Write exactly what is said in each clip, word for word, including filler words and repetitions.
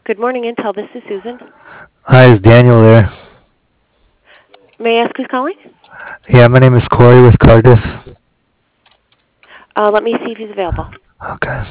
Good morning, Intel. This is Susan. Hi, is Daniel there? May I ask who's calling? Yeah, my name is Corey with Cardiff. Uh, let me see if he's available. Okay.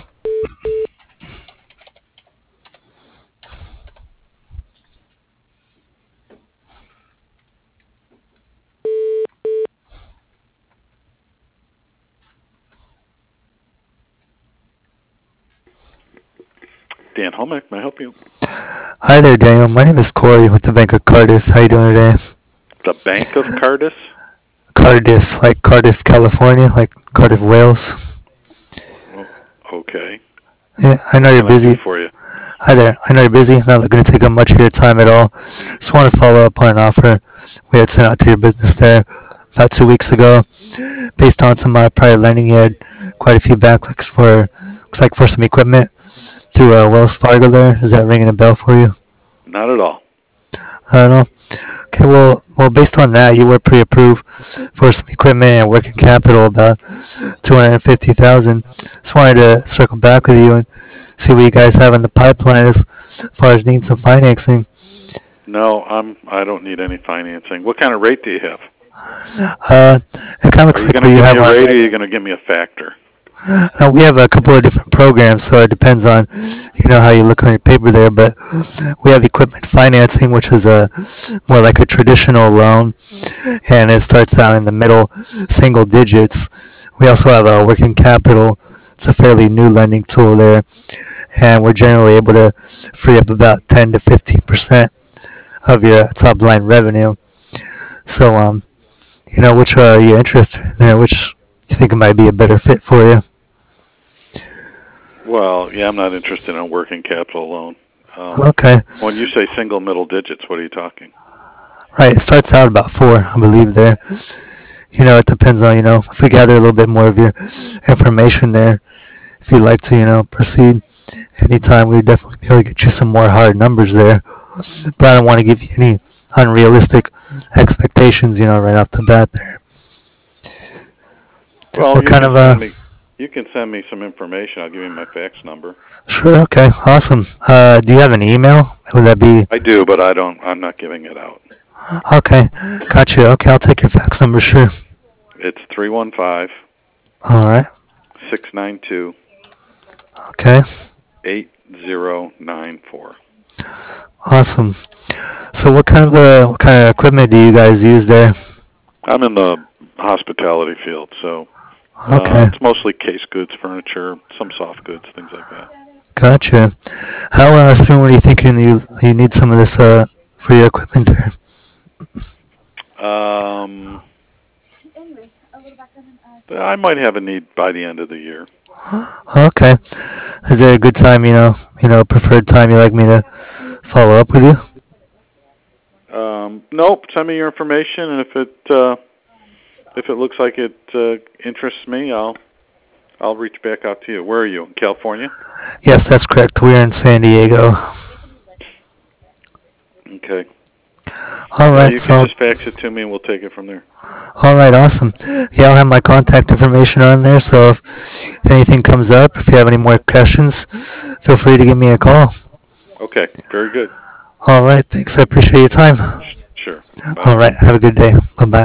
Dan Homick, may I help you? Hi there, Daniel. My name is Corey with the Bank of Cardiff. How you doing today? The Bank of Cardis? Cardiff, like Cardiff, California, like Cardiff, Wales. Oh, okay. Yeah, I know What you're can I do busy. for you? Hi there. I know you're busy. Not looking to take up much of your time at all. Just want to follow up on an offer we had sent out to your business there about two weeks ago. Based on some uh, prior lending, you had quite a few backlinks for, looks like for some equipment through uh, Wells Fargo there. Is that ringing a bell for you? Not at all. I don't know. Okay, well, well, based on that, you were pre-approved for some equipment and working capital, about two hundred fifty thousand. Just wanted to circle back with you and see what you guys have in the pipeline as far as needing some financing. No, I'm. I don't need any financing. What kind of rate do you have? Uh, it kind of Are looks you like going what to you give me have a on. rate, or are you going to give me a factor? Uh, we have a couple of different programs, so it depends on, you know, how you look on your paper there. But we have equipment financing, which is a more like a traditional loan, and it starts out in the middle single digits. We also have a working capital. It's a fairly new lending tool there, and we're generally able to free up about ten to fifteen percent of your top line revenue. So, um, you know, which are you interested in there? Which you think might be a better fit for you? Well, yeah, I'm not interested in a working capital loan. Um, Okay, when you say single middle digits, what are you talking? right. It starts out about four, I believe. There, you know, it depends on, you know, if we gather a little bit more of your information there. If you'd like to, you know, proceed anytime, we'd definitely be able to get you some more hard numbers there. But I don't want to give you any unrealistic expectations, you know, right off the bat there. Well, What you kind can of uh send me. You can send me some information. I'll give you my fax number. Sure, okay, awesome. Uh, do you have an email? Would that be I do, but I don't. I'm not giving it out. okay? Gotcha. Okay, I'll take your fax number. Sure. It's three one five All right. six nine two Okay. eight zero nine four. Awesome. So, what kind of uh, what kind of equipment do you guys use there? I'm in the hospitality field, so uh, Okay. it's mostly case goods, furniture, some soft goods, things like that. Gotcha. How uh, soon were you thinking you you need some of this uh for your equipment there? Um, I might have a need by the end of the year. Okay. Is there a good time, you know, you know, preferred time you like me to follow up with you? Um, nope. Send me your information, and if it uh, if it looks like it uh, interests me, I'll I'll reach back out to you. Where are you? In California? Yes, that's correct. We're in San Diego. Okay. All Yeah, right. you can So just fax it to me, and we'll take it from there. all right, awesome. Yeah, I'll have my contact information on there. So if, if anything comes up, if you have any more questions, feel free to give me a call. Okay. Very good. All right, thanks. I appreciate your time. Sure. Bye. All right, have a good day. Bye bye.